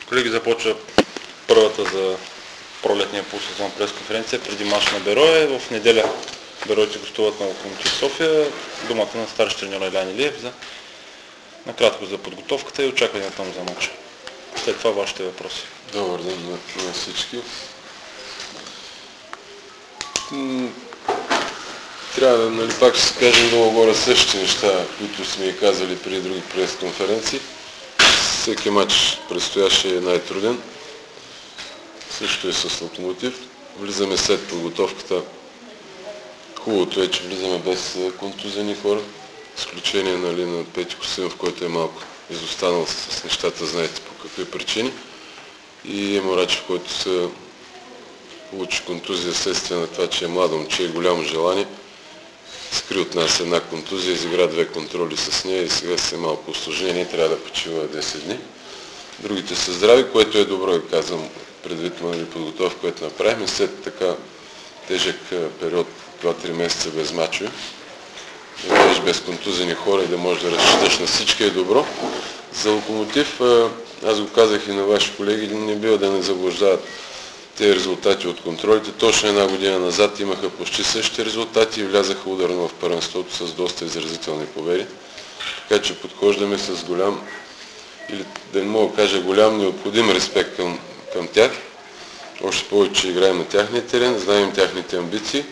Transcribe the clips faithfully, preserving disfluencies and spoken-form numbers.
Колеги, започва първата за пролетния полусезон пресконференция преди мач на Берое. В неделя Бероите гостуват на Локомотив София. Думата на старши треньор Елян Илиев за накратко за подготовката и очакванията му за мача. След това вашите въпроси. Добър ден на, на всички. Трябва да, нали, пак ще се кажем долу-горе същите неща, които сме и казали при други пресконференции. Всеки матч предстояше е най-труден. Също е с Локомотив. Влизаме след подготовката. Хубавото е, че влизаме без контузени хора. Изключение, нали, на Петко Костадинов, който е малко изостанал с нещата, знаете по какви причини. И Емо Рачев, който се получи контузия следствие на това, че е младо момче и голямо желание. Скри от нас една контузия, изигра две контроли с нея и сега се е малко усложнение, трябва да почива десет дни. Другите са здрави, което е добро, и казвам, предвид на подготовка, което направихме след така тежък период, два-три месеца без мачове. Да бъдеш без контузени хора и да можеш да разчиташ на всички е добро. За Локомотив, аз го казах и на ваши колеги, не бива да не заблуждават тези резултати от контролите. Точно една година назад имаха почти същите резултати и влязаха ударно в първенството с доста изразителни победи. Така че подхождаме с голям, или да не мога да кажа голям, необходим респект към, към тях. Още повече играем на тяхния терен, знаем тяхните амбиции.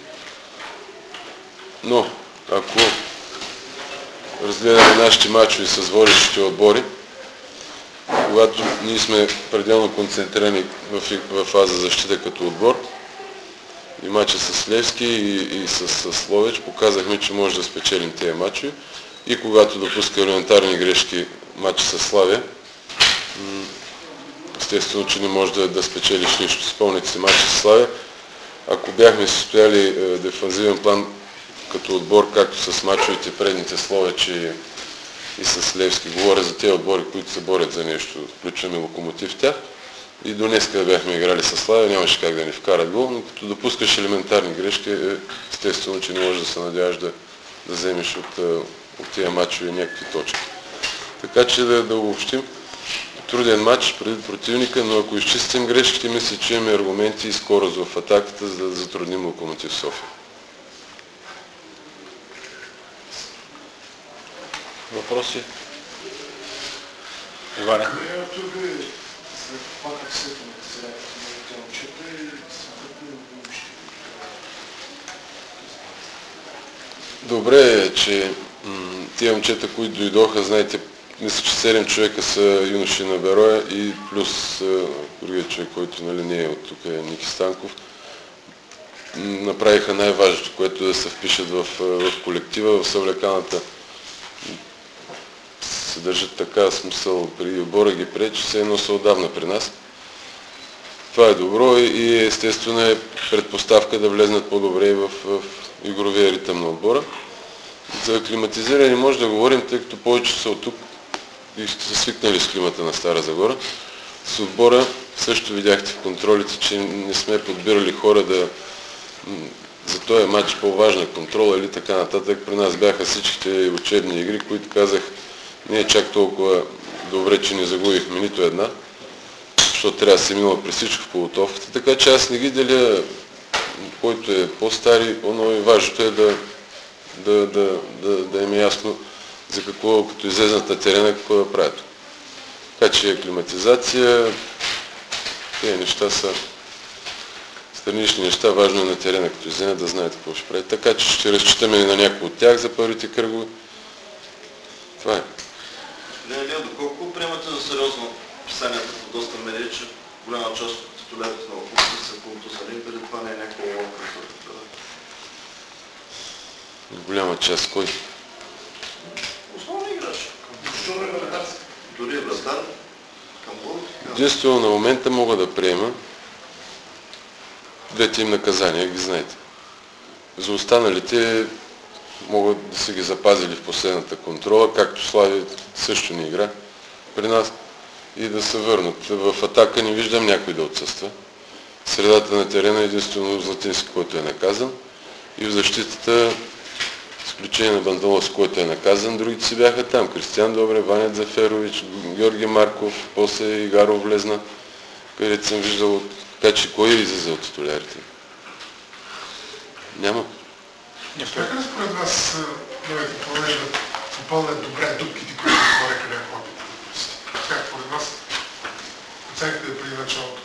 Но, ако разгледаме нашите мачове с водещите отбори, когато ние сме пределно концентрирани в, в фаза защита като отбор, и мача с Левски и, и с, с Ловеч, показахме, че може да спечелим тези мачове. И когато допуска елементарни грешки мача с Славия, естествено, че не може да, да спечелиш нищо. Спомняте си мача с Славия. Ако бяхме състояли е, дефанзивен план като отбор, както с мачовете предните с Ловеч и и с Левски, говоря за тези отбори, които се борят за нещо, включваме Локомотив в тях. И до днес, къде бяхме играли с Славия, нямаше как да ни вкарат гол, но като допускаш елементарни грешки, е, естествено, че не можеш да се надяваш да, да вземеш от, от тия матчове някакви точки. Така че да, да обобщим. Труден матч преди противника, но ако изчистим грешките, мисля, че имаме аргументи и скорост в атаката, за да затрудним Локомотив София. Въпроси? Иване. Добре е, че тия момчета, които дойдоха, знаете, мисля, че седем човека са юноши на Бероя и плюс другия човек, който, нали, не е от тук, е Ники Станков. Направиха най-важното, което е да се впишат в, в колектива, в съвлеканата. Се държат така, смисъл, при отбора ги пречи, все едно са отдавна при нас. Това е добро и естествено е предпоставка да влезнат по-добре в, в игровия ритъм на отбора. За аклиматизиране може да говорим, тъй като повече са от тук и са свикнали с климата на Стара Загора. С отбора също видяхте в контролите, че не сме подбирали хора да за този матч по-важна контрола или така нататък. При нас бяха всичките учебни игри, които казах, не е чак толкова добре, че не загубихме нито една, защото трябва да се минало при всичко в подготовката. Така че аз не ги деля, който е по-стари и по-нови. Важното е да, да, да, да, да им е ясно за какво, като излезнат на терена, какво да правят. Така че аклиматизация, тези неща са странични неща, важно е на терена, като излезнат, да знаете какво ще правят. Така че ще разчитаме на някои от тях за първите кръгове. Това е. Господин Илиев, доколко приемате за сериозно писанията по доста медии, че голяма част от титулярите на Локомотив са контузени, дали това не е някаква ловка? Голяма част, кой? Основни играчи. Дори е вратар. Единствено на момента мога да приема двете им наказания, ги знаете. За останалите могат да са ги запазили в последната контрола, както Слави също не игра при нас, и да се върнат. В атака не виждам някой да отсъства. В средата на терена единствено Златински, който е наказан. И в защитата, изключение на Бандалос, който е наказан, другите си бяха там. Кристиян Добре, Ваня Дзаферович, Георги Марков, после Игаров влезна, където съм виждал, така че кой излиза от титулярите? Няма. Успяха ли според вас новите пълнежи да попълнят добре дупките, които отвориха някакво опит на футболисти? Как според вас оценката е преди началото?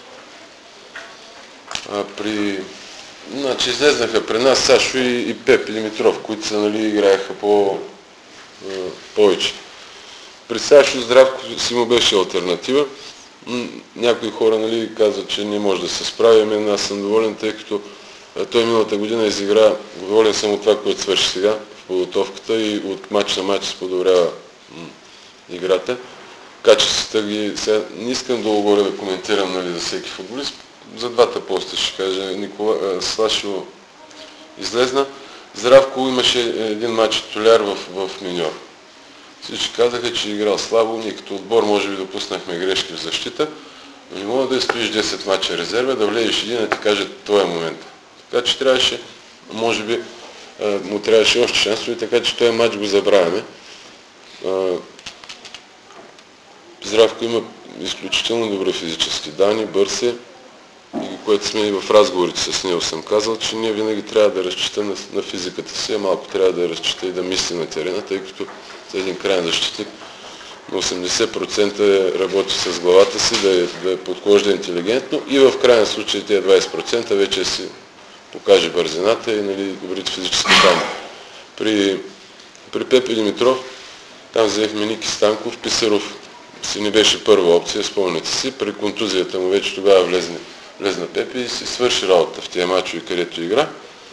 А, при... Значи излезнаха при нас Сашо и, и Пеп Димитров, които са, нали, играеха по, а, повече. При Сашо Здравко си му беше алтернатива. Някои хора, нали, казват, че не може да се справи. Мен аз съм доволен, тъй като а, той миналата година изигра, доволен съм от това, което свърши сега в подготовката и от матч на матч се подобрява играта. Качествата ги, сега не искам долу горе да коментирам, нали, за всеки футболист. За двата поста ще кажа. Никола, Слашо излезна. Здравко имаше един матч титуляр в, в миньор. Всички казаха, че е играл слабо. Ние като отбор може би допуснахме грешки в защита, но не мога да стоиш десет мача резерва, да влезеш един и ти каже това е момента. Така че трябваше, може би, му трябваше още шансове, така че този матч го забравяме. Здравко има изключително добри физически данни, бърз е, и което сме и в разговорите с него съм казал, че ние винаги трябва да разчитаме на, на физиката си, а малко трябва да разчита и да мисли на терена, тъй като за един крайен защитник на осемдесет процента работи с главата си, да, е, да подхожда интелигентно и в крайен случай тези двадесет процента вече си покаже бързината и, нали, добрите физически данни. При, при Пепе Димитров там взехме Ники Станков, Писаров си не беше първа опция, спомняте си, при контузията му вече тогава влезне, влезна Пепе и си свърши работа в тези мачове, където игра.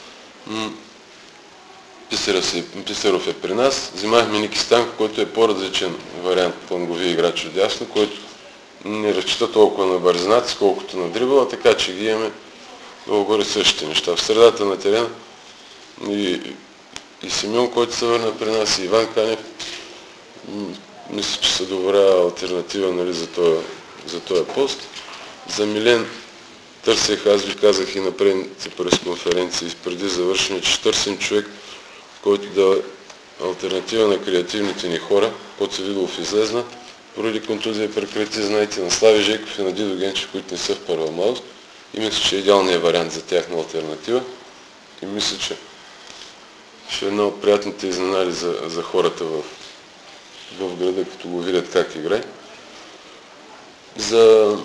Писаров е при нас. Взимахме Ники Станков, който е по-различен вариант флангови играч отдясно, който не разчита толкова на бързината, колкото на дрибъла, така че ги имаме долу горе същите неща. В средата на терена и, и Симеон, който се върна при нас, и Иван Канев, мисля, че са добра алтернатива, нали, за този, за този пост. За Милен търсех, аз ви казах и на предните пресконференции преди завършване, че търсим човек, който да е алтернатива на креативните ни хора. Коци Видолов излезна, поради контузия прекрати, знаете, на Слави Жеков и на Дидо Генчев, които не са в първа младост. И мисля, че е идеалният вариант за тяхна алтернатива. И мисля, че ще е една от приятните изненади за, за хората в, в града, като го видят как играе. За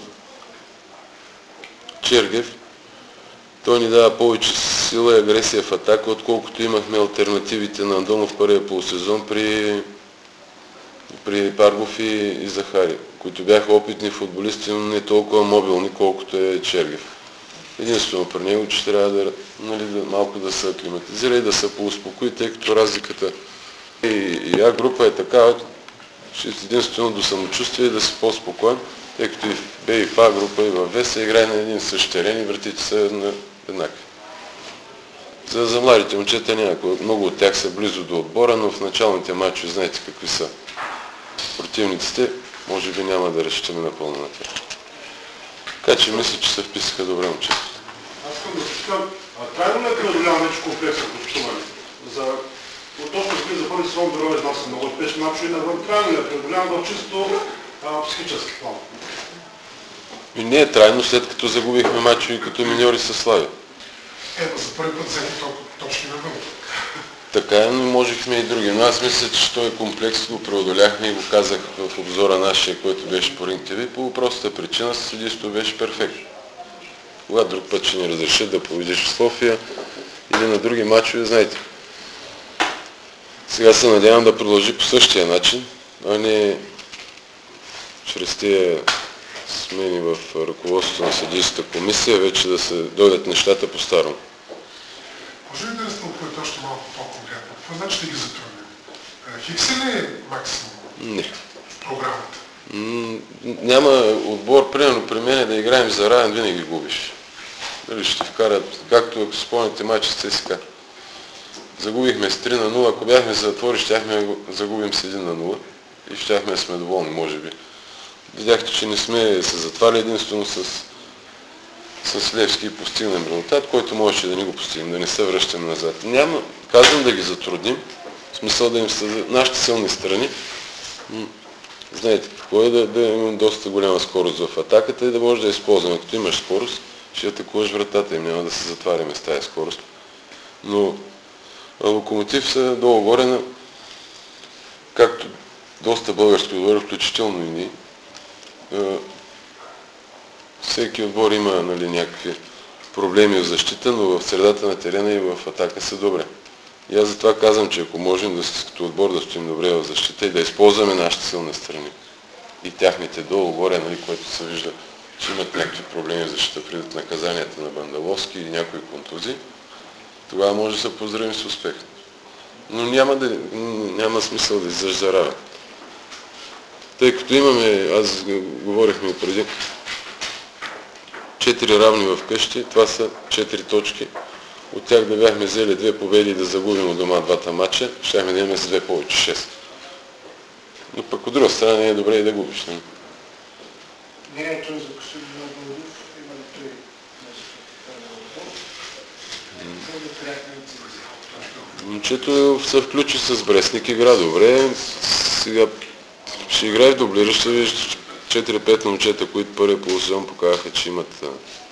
Чергев, той ни дава повече сила и агресия в атака, отколкото имахме алтернативите на Андонов първия полусезон при, при Паргов и, и Захари, които бяха опитни футболисти, но не толкова мобилни, колкото е Чергев. Единствено при него, че трябва да, нали, да малко да се аклиматизира и да се поуспокои, тъй като разликата и, и А група е такава, че единствено до самочувствие да си по-спокоен, тъй като и в Б и в А група и в В се играе на един същ терен и вратите са на еднакви. За, за младите момчета някакво, много от тях са близо до отбора, но в началните матчи знаете какви са противниците, може би няма да разчитаме напълно на тях. Така че мисля, че се вписаха добре момчета. Аз искам да питам, трайно не преодолява вече комплекса от общуване? За точно сме за първи сезон Берой изнася много успешни мачове, навън трайно не преодолява в чисто а, психически план. И не е трайно, след като загубихме мачове като миньори със Славия. Ето, за първи път взеха толкова точки навън. Така е, но можехме и други. Но аз мисля, че този комплекс го преодоляхме и го казах в обзора нашия, който беше по Ринг ТВ, по простата причина съдийството беше перфектно. Когато друг път ще ни разрешат да победиш в София или на други мачове, знаете. Сега се надявам да продължи по същия начин, а не чрез тези смени в ръководството на съдийската комисия, вече да се дойдат нещата по-старому. Може ли да разтълкувате още малко по-конкретно? Какво значи да ги затрудним? Фикси ли максимум? Не. В програмата? М- няма отбор, примерно при мен да играем за равен, винаги губиш. Дали ще вкарат, както ако спомняте матча с ЦСКА. Загубихме с три на нула, ако бяхме затвори, щяхме загубим с един на нула и щяхме да сме доволни, може би. Видяхте, че не сме се затваряли единствено с, с Левски и постигнем резултат, който можеше да ни го постигнем, да не се връщаме назад. Няма, казвам да ги затрудним, В смисъл да им са нашите силни страни. Знаете какво е да, да имам доста голяма скорост в атаката и да може да използваме. Като имаш скорост, ще атакуваш вратата им, няма да се затваряме с тази скорост. Но Локомотив са долу-горе на, както доста български отбори, включително и ние. Всеки отбор има, нали, някакви проблеми в защита, но в средата на терена и в атака са добре. И аз затова казвам, че ако можем да, като отбор да стоим добре в защита и да използваме нашите силни страни и тяхните долу-горе, нали, което се вижда, че имат някакви проблеми в защита, придат наказанията на Бандаловски или някои контузии, тогава може да се поздравим с успех. Но няма, да, няма смисъл да иззаждараваме. Тъй като имаме, аз говорихме преди, четири равни в къщи, това са четири точки. От тях да бяхме взели две победи и да загубим от дома двата матча, щяхме да имаме с две повече, шест. Но пък от друга страна не е добре и да губиш. Не? Мнението за Костадин Владимиров има ли той нещо? Момчето се включи с Брестник, игра добре. Сега ще играе в дублира, ще виждаш четири-пет момчета, които първи полусезон показаха, че имат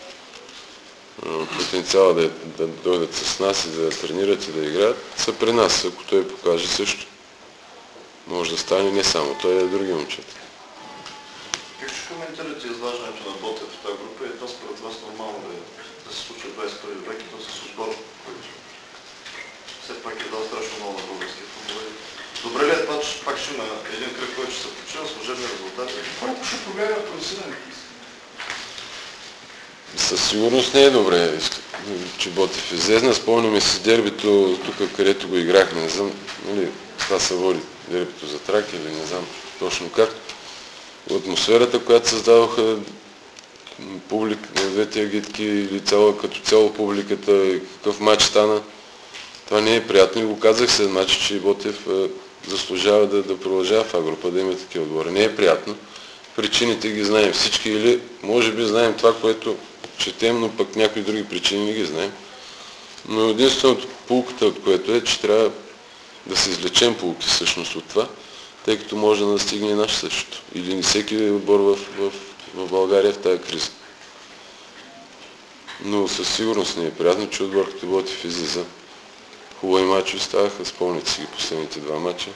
потенциала да, да дойдат с нас и да тренират и да играят, са при нас. Ако той покаже също, може да стане не само той, а и други момчета. Как ще коментирате изваждането на Ботев в тази група и това според вас нормално да, да се случва в двадесет и първи век и то с отбор, който все пак е дал страшно много на българския футбол. Добре ли е това, че пак ще има един кръг, който ще се почина, служебни резултати? Колко ще проблема в просирането? Със сигурност не е добре, че Ботев излезна. Спомняме си дербито, тук където го играхме, не знам, нали, това се води дербито за Трак или не знам точно как. Атмосферата, която създадоха публик, двете агитки или цяло, като цяло публиката, какъв матч стана, това не е приятно и го казах след матча, че Ботев заслужава да, да продължава в А-група, да има такива отбори. Не е приятно. Причините ги знаем всички или може би знаем това, което четем, но пък някои други причини не ги знаем. Но единственото пулката, от което е, че трябва да се извлечем пулки всъщност от това, тъй като може да настигне и наш същото. Или всеки отбор в, в, в България в тази криза. Но със сигурност не е приятно, че отбор като Ботев излиза. Хубави мачове ставаха, спомните си ги последните два мача.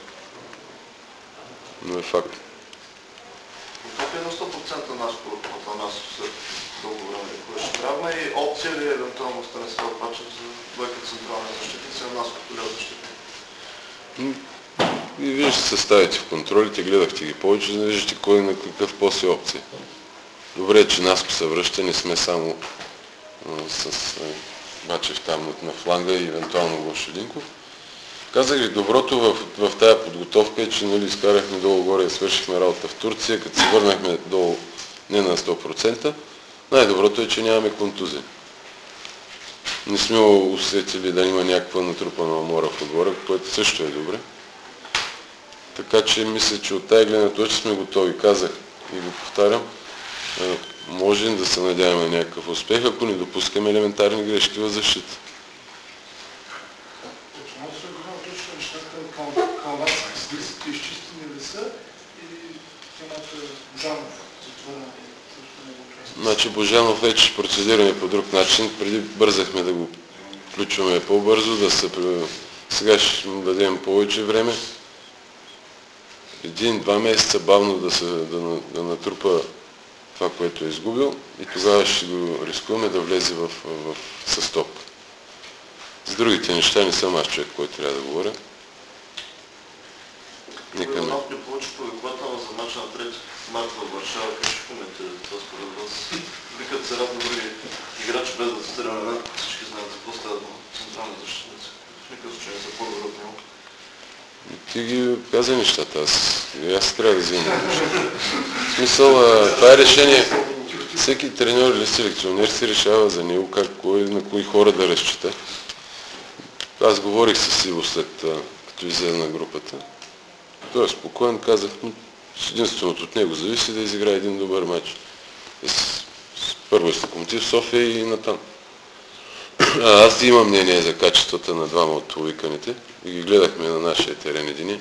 Но е факт. Това е на сто процента нас от нас след дълго време. Кое ще трябва и опция ли евентуално стане с това пача за двойка централна защитница на нас като ляв защитник? И вие ще се ставите в контролите, гледахте ги повече, за да виждате кой на какъв пост е опция. Добре е, че Наско се връща, не сме само а, с Бачев там на фланга и евентуално Глушелинков. Казах ви, доброто в, в тази подготовка е, че, нали, изкарахме долу-горе, свършихме работа в Турция, като се върнахме долу не на сто процента. Най-доброто е, че нямаме контузия. Не сме усетили да има някаква натрупана умора в отбора, което също е добре. Така че мисля, че от тази гледна точка сме готови. Казах и го повтарям, можем да се надяваме на някакъв успех, ако не допускаме елементарни грешки в защита. Към вас излизате изчистени ли са или темата Божанов затворена? Значи Божанов вече процедираме по друг начин. Преди бързахме да го включваме по-бързо, да се... Сега ще му дадем повече време. Един-два месеца бавно да, се, да, да натрупа това, което е изгубил и тогава ще го рискуваме да влезе в, в, в състоп. За другите неща не съм аз човек, който трябва да говоря. Нека ме. Иванов не получи повиквателно за мача на трети март в Варшава. Как ще коментирате това според вас? Викат се рад на други играчи, без да цитираме мен, всички знаят за какво става дума. Централни защитници. В никакъв случай не са по-добри от него. Ти ги каза нещата, аз, аз трябва да взема. В смисъл, това е решение. Всеки треньор или селекционер си решава за него как, кой, на кои хора да разчита. Аз говорих с Иво след като излезе на групата. Той е спокоен, казах, единственото от него зависи да изиграе един добър матч. Първо е с Локомотив София и натам. Аз имам мнение за качествата на двама от повиканите. и ги гледахме на нашия терен едини.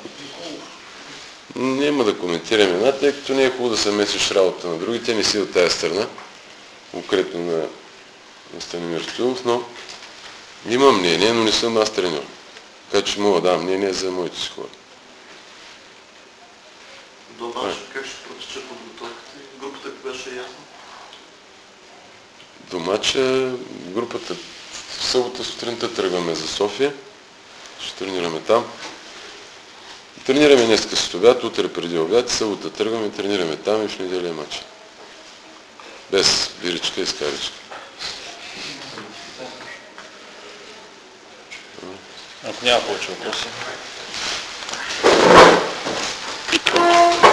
Няма да коментираме една, тъй като не е хубаво да се месиш работа на другите, не си от тая страна, конкретно на, на Станимир Стоилов, но имам мнение, но не съм аз треньор. Така че мога да дам мнение за моите си хора. До матча как ще протече подготовката? Групата беше ясна? До матча групата в събота сутринта тръгваме за София. Ще тренираме там. Тренираме днеска след обяд, утре преди обяд, събота тръгваме, тренираме там и в неделя е матч. Без биричка и скаричка. Ако няма повече въпроси.